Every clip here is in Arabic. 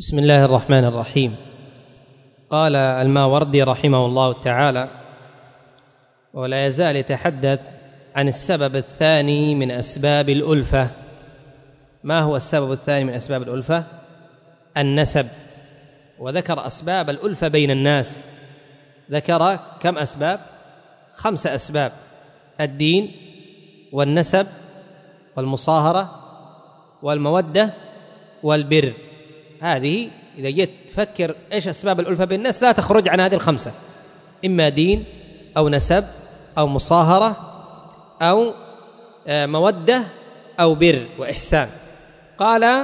بسم الله الرحمن الرحيم. قال الماوردي رحمه الله تعالى: ولا يزال يتحدث عن السبب الثاني من أسباب الألفة. ما هو السبب الثاني من أسباب الألفة؟ النسب. وذكر أسباب الألفة بين الناس، ذكر كم أسباب؟ 5 أسباب: الدين والنسب والمصاهرة والمودة والبر. هذه إذا جيت تفكر إيش أسباب الألفة بين الناس لا تخرج عن هذه ال5: إما دين أو نسب أو مصاهرة أو مودة أو بر وإحسان. قال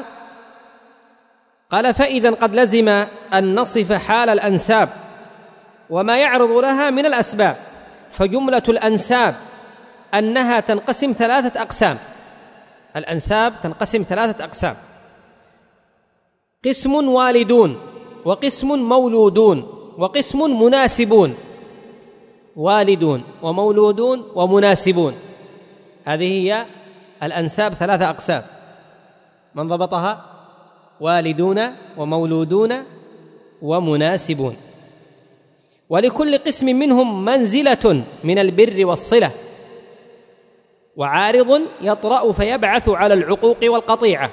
فإذا قد لزم أن نصف حال الأنساب وما يعرض لها من الأسباب، فجملة الأنساب أنها تنقسم 3 أقسام. الأنساب تنقسم 3 أقسام: قسم والدون، وقسم مولودون، وقسم مناسبون. والدون ومولودون ومناسبون، هذه هي الأنساب 3 أقسام. من ضبطها؟ والدون ومولودون ومناسبون. ولكل قسم منهم منزلة من البر والصلة، وعارض يطرأ فيبعث على العقوق والقطيعة.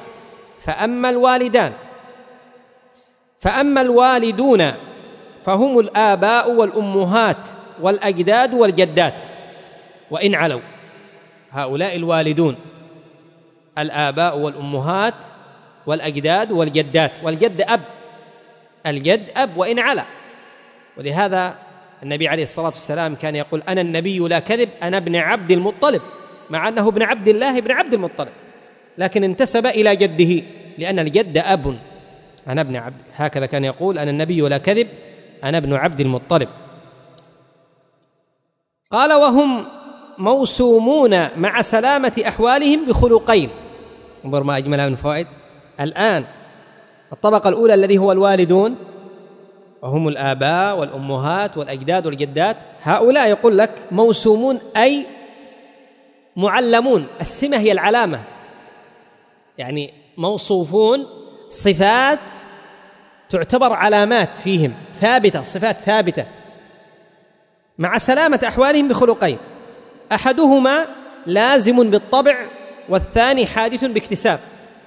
فأما الوالدون فهم الآباء والأمهات والأجداد والجدات وإن علوا. هؤلاء الوالدون: الآباء والأمهات والأجداد والجدات، والجد أب، الجد أب وإن علا. ولهذا النبي عليه الصلاة والسلام كان يقول: أنا النبي لا كذب، أنا ابن عبد المطلب، مع أنه ابن عبد الله ابن عبد المطلب، لكن انتسب إلى جده لأن الجد أب. أنا ابن عبد، هكذا كان يقول: أنا النبي لا كذب، أنا ابن عبد المطلب. قال: وهم موسومون مع سلامة أحوالهم بخلقين. انظر ما أجملها من فوائد. الآن الطبقة الأولى الذي هو الوالدون، وهم الآباء والأمهات والأجداد والجدات، هؤلاء يقول لك موسومون أي معلمون. السمة هي العلامة، يعني موصوفون، صفات تعتبر علامات فيهم ثابتة، صفات ثابتة، مع سلامة أحوالهم بخلقين: أحدهما لازم بالطبع، والثاني حادث باكتساب.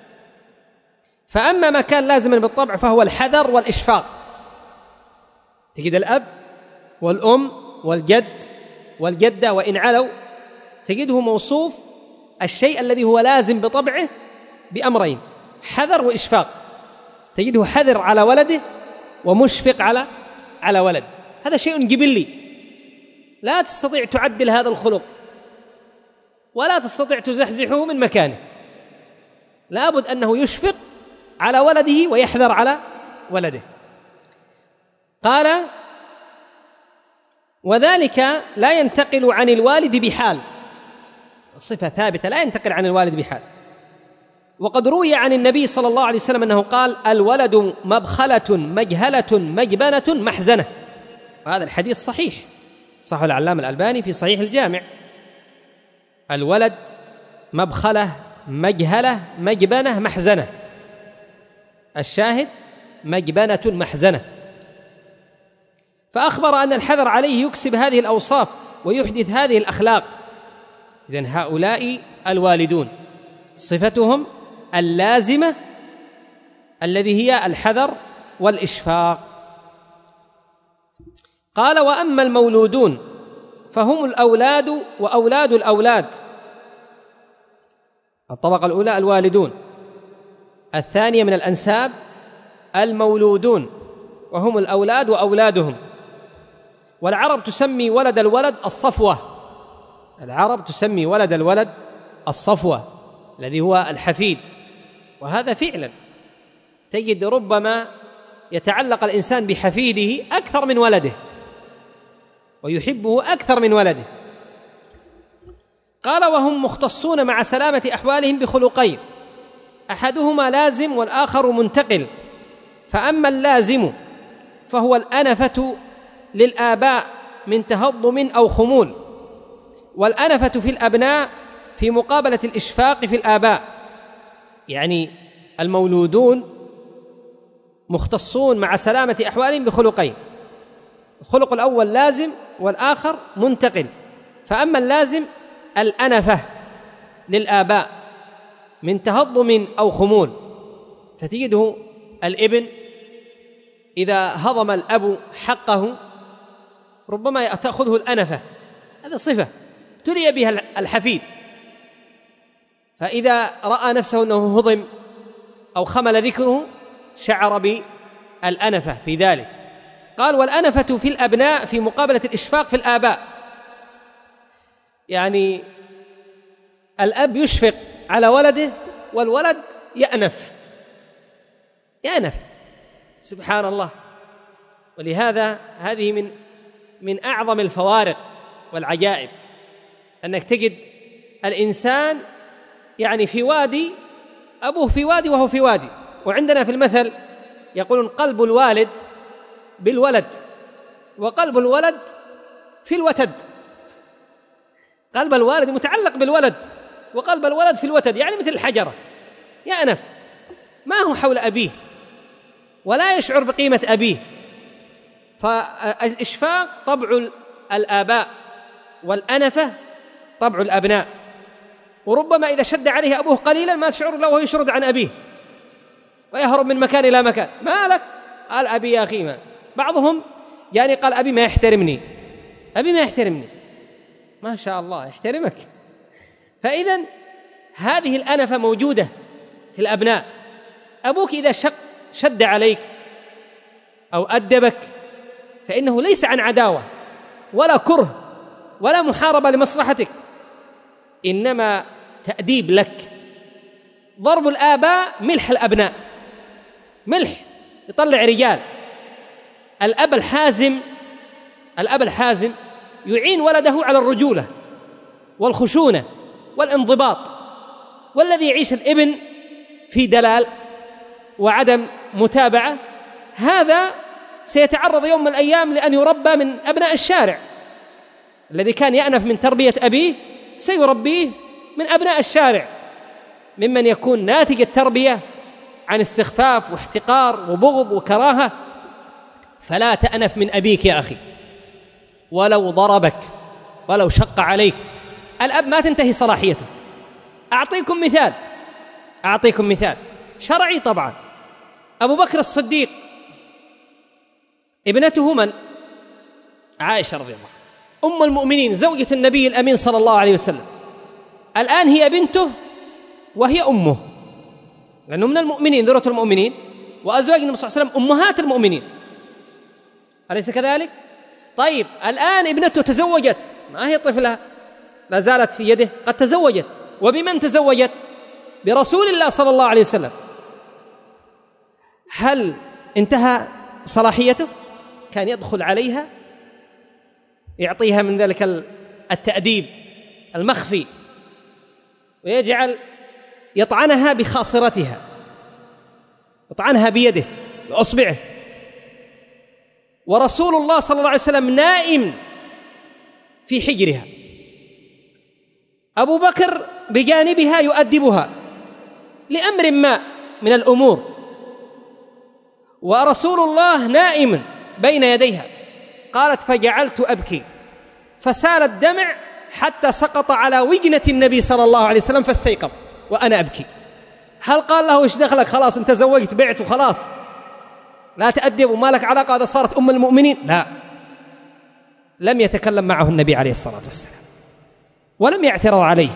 فأما ما كان لازما بالطبع فهو الحذر والإشفاق. تجد الأب والأم والجد والجدة وإن علوا، تجده موصوف الشيء الذي هو لازم بطبعه بأمرين: حذر وإشفاق. تجده حذر على ولده ومشفق على ولده. هذا شيء جبلي، لا تستطيع تعدل هذا الخلق ولا تستطيع تزحزحه من مكانه. لابد أنه يشفق على ولده ويحذر على ولده. قال: وذلك لا ينتقل عن الوالد بحال، صفة ثابتة لا ينتقل عن الوالد بحال. وقد روي عن النبي صلى الله عليه وسلم أنه قال: الولد مبخلة مجهلة مجبنة محزنة. وهذا الحديث صحيح، صححه العلامة الألباني في صحيح الجامع. الولد مبخلة مجهلة مجبنة محزنة، الشاهد مجبنة محزنة. فأخبر أن الحذر عليه يكسب هذه الأوصاف ويحدث هذه الأخلاق. إذن هؤلاء الوالدون صفتهم اللازمة الذي هي الحذر والإشفاق. قال: وأما المولودون فهم الأولاد وأولاد الأولاد. الطبقة الأولى الوالدون، الثانية من الأنساب المولودون، وهم الأولاد وأولادهم. والعرب تسمي ولد الولد الصفوة، العرب تسمي ولد الولد الصفوة الذي هو الحفيد. وهذا فعلا تجد ربما يتعلق الإنسان بحفيده أكثر من ولده ويحبه أكثر من ولده. قال: وهم مختصون مع سلامة أحوالهم بخلقين: أحدهما لازم والآخر منتقل. فأما اللازم فهو الأنفة للآباء من تهضم أو خمول، والأنفة في الأبناء في مقابلة الإشفاق في الآباء. يعني المولودون مختصون مع سلامة أحوالهم بخلقين: الخلق الأول لازم والآخر منتقل. فأما اللازم الأنفة للآباء من تهضم أو خمول، فتجده الابن إذا هضم الأب حقه ربما تأخذه الأنفة، هذا صفة تلي بها الحفيد، فإذا رأى نفسه أنه هضم أو خمل ذكره شعر بالأنفة في ذلك. قال: والأنفة في الأبناء في مقابلة الإشفاق في الآباء، يعني الأب يشفق على ولده والولد يأنف سبحان الله. ولهذا هذه من أعظم الفوارق والعجائب، أنك تجد الإنسان يعني في وادي، أبوه في وادي وهو في وادي. وعندنا في المثل يقولون: قلب الوالد بالولد وقلب الولد في الوتد. قلب الوالد متعلق بالولد وقلب الولد في الوتد، يعني مثل الحجرة يأنف، ما هو حول أبيه ولا يشعر بقيمة أبيه. فالإشفاق طبع الآباء والأنفة طبع الأبناء. وربما إذا شد عليه أبوه قليلا ما تشعر له وهو يشرد عن أبيه ويهرب من مكان إلى مكان. ما لك؟ قال: أبي يا أخي. ما بعضهم يعني قال: أبي ما يحترمني، أبي ما يحترمني. ما شاء الله يحترمك. فإذن هذه الأنفة موجودة في الأبناء. أبوك إذا شد عليك أو أدبك فإنه ليس عن عداوة ولا كره ولا محاربة لمصلحتك، إنما تأديب لك. ضرب الآباء ملح الأبناء، ملح يطلع رجال. الأب الحازم يعين ولده على الرجولة والخشونة والانضباط. والذي يعيش الابن في دلال وعدم متابعة، هذا سيتعرض يوم من الأيام لأن يربى من أبناء الشارع. الذي كان يأنف من تربية أبيه سيربيه من أبناء الشارع، ممن يكون ناتج التربية عن استخفاف واحتقار وبغض وكراهة. فلا تأنف من أبيك يا أخي، ولو ضربك ولو شق عليك. الأب ما تنتهي صلاحيته. أعطيكم مثال شرعي طبعا. أبو بكر الصديق ابنته من؟ عائشة رضي الله، أم المؤمنين، زوجة النبي الأمين صلى الله عليه وسلم. الآن هي بنته وهي أمه، لأنه من المؤمنين، ذرة المؤمنين، وأزواج النبي صلى الله عليه وسلم أمهات المؤمنين، أليس كذلك؟ طيب الآن ابنته تزوجت، ما هي طفلة لا زالت في يده، قد تزوجت. وبمن تزوجت؟ برسول الله صلى الله عليه وسلم. هل انتهى صلاحيته؟ كان يدخل عليها يعطيها من ذلك التأديب المخفي، ويجعل يطعنها بخاصرتها، يطعنها بيده بأصبعه. ورسول الله صلى الله عليه وسلم نائم في حجرها، أبو بكر بجانبها يؤدبها لأمر ما من الأمور، ورسول الله نائم بين يديها. قالت: فجعلت أبكي فسال الدمع حتى سقط على وجنة النبي صلى الله عليه وسلم فاستيقظ وأنا أبكي. هل قال له: إيش دخلك، خلاص أنت زوجت بعت وخلاص لا تأدب وما لك علاقة، هذا صارت أم المؤمنين؟ لا، لم يتكلم معه النبي عليه الصلاة والسلام، ولم يعترض عليه،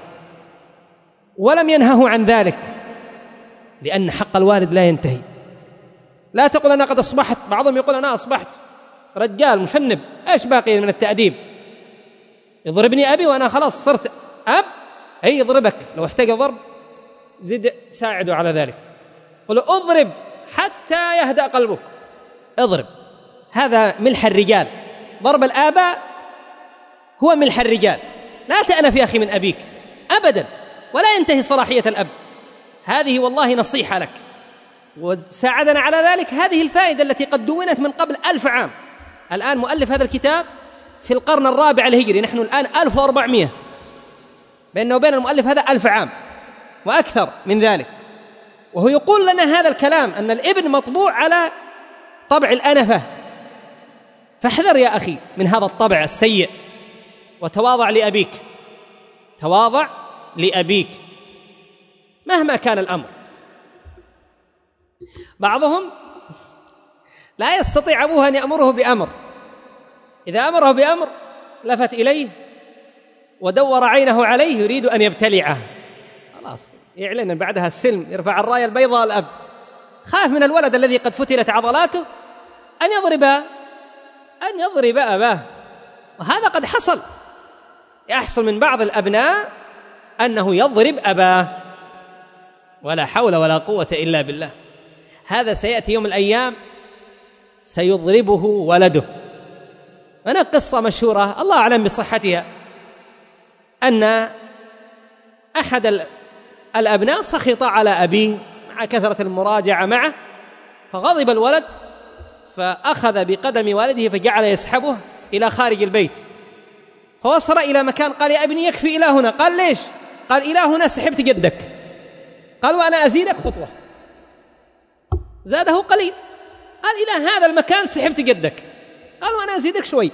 ولم ينهه عن ذلك، لأن حق الوالد لا ينتهي. لا تقول أنا قد أصبحت، بعضهم يقول أنا أصبحت رجال مشنب، إيش باقي من التأديب؟ يضربني أبي وأنا خلاص صرت أب؟ أي يضربك، لو احتاج ضرب زد ساعده على ذلك، قل أضرب حتى يهدأ قلبك، اضرب. هذا ملح الرجال، ضرب الآباء هو ملح الرجال. لا تأنف يا أخي من أبيك أبدا، ولا ينتهي صلاحية الأب. هذه والله نصيحة لك، وساعدنا على ذلك هذه الفائدة التي قد دونت من قبل 1000 عام. الآن مؤلف هذا الكتاب في القرن الرابع الهجري، نحن الآن 1400، بيننا وبين المؤلف هذا 1000 عام وأكثر من ذلك. وهو يقول لنا هذا الكلام أن الابن مطبوع على طبع الأنفة، فاحذر يا أخي من هذا الطبع السيء وتواضع لأبيك، تواضع لأبيك مهما كان الأمر. بعضهم لا يستطيع أبوه أن يأمره بأمر، إذا أمره بأمر لفت إليه ودور عينه عليه يريد أن يبتلعه، خلاص يعلن بعدها السلم، يرفع الراية البيضاء الأب، خاف من الولد الذي قد فتلت عضلاته أن يضرب أباه. وهذا قد يحصل من بعض الأبناء أنه يضرب أباه، ولا حول ولا قوة إلا بالله. هذا سيأتي يوم الأيام سيضربه ولده. هنا قصة مشهورة الله أعلم بصحتها، أن أحد الأبناء سخط على أبيه مع كثرة المراجعة معه، فغضب الولد فأخذ بقدم والده فجعل يسحبه إلى خارج البيت، فوصل إلى مكان قال يا ابني يكفي إلى هنا. قال ليش؟ قال إلى هنا سحبت جدك. قال وأنا أزيدك خطوة، زاده قليل. قال إلى هذا المكان سحبت جدك. قال وأنا أزيدك شوي.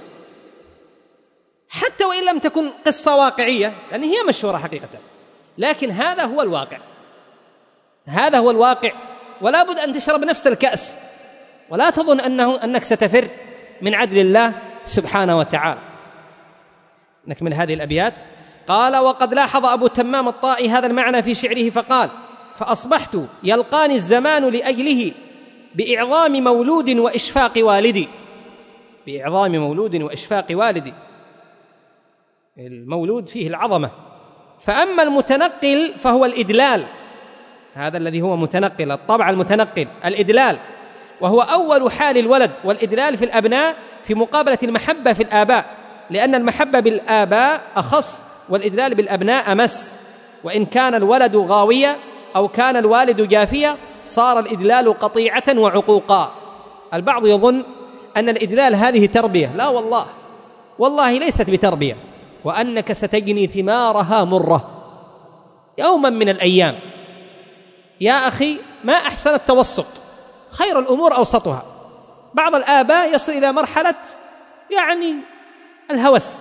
حتى وإن لم تكن قصة واقعية، لأن هي مشهورة حقيقة، لكن هذا هو الواقع، هذا هو الواقع. ولا بد أن تشرب نفس الكأس، ولا تظن أنك ستفر من عدل الله سبحانه وتعالى. نكمل هذه الأبيات. قال وقد لاحظ أبو تمام الطائي هذا المعنى في شعره فقال فأصبحت يلقاني الزمان لأجله بإعظام مولود وإشفاق والدي. بإعظام مولود وإشفاق والدي، المولود فيه العظمة. فأما المتنقل فهو الإدلال، هذا الذي هو متنقل، الطبع المتنقل الإدلال، وهو أول حال الولد، والإدلال في الأبناء في مقابلة المحبة في الآباء، لأن المحبة بالآباء أخص والإدلال بالأبناء أمس. وإن كان الولد غاوية أو كان الوالد جافية صار الإدلال قطيعة وعقوقا. البعض يظن أن الإدلال هذه تربية، لا والله، والله ليست بتربية، وأنك ستجني ثمارها مرة يوما من الأيام. يا أخي ما أحسن التوسط، خير الأمور أوسطها. بعض الآباء يصل إلى مرحلة يعني الهوس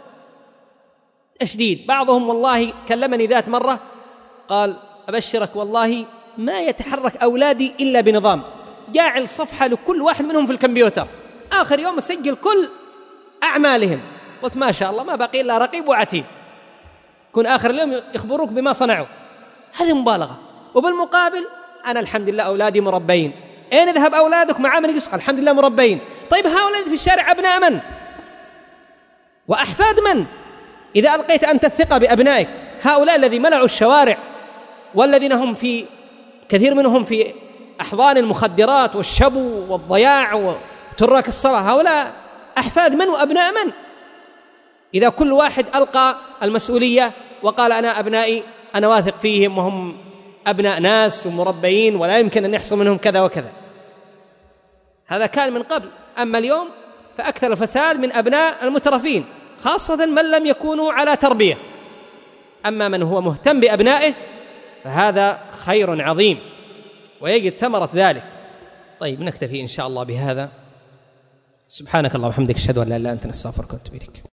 أشديد. بعضهم والله كلمني ذات مرة قال أبشرك والله ما يتحرك أولادي إلا بنظام، جاعل صفحة لكل واحد منهم في الكمبيوتر، آخر يوم أسجل كل أعمالهم. قلت ما شاء الله ما بقي إلا رقيب وعتيد، كن آخر اليوم يخبروك بما صنعوا. هذه مبالغة. وبالمقابل أنا الحمد لله أولادي مربين. أين يذهب أولادك مع من يسقى؟ الحمد لله مربين. طيب هؤلاء في الشارع أبناء من؟ وأحفاد من؟ إذا ألقيت أنت الثقة بأبنائك، هؤلاء الذي ملعوا الشوارع والذين هم في كثير منهم في أحضان المخدرات والشبو والضياع وترك الصلاة، هؤلاء أحفاد من وأبناء من؟ إذا كل واحد ألقى المسؤولية وقال أنا أبنائي أنا واثق فيهم وهم أبناء ناس ومربيين ولا يمكن أن يحصل منهم كذا وكذا. هذا كان من قبل. أما اليوم فأكثر الفساد من أبناء المترفين، خاصة من لم يكونوا على تربية. أما من هو مهتم بأبنائه فهذا خير عظيم ويجد ثمرة ذلك. طيب نكتفي إن شاء الله بهذا. سبحانك اللهم وبحمدك أشهد أن لا إله إلا أنت نستغفرك ونتوب إليك.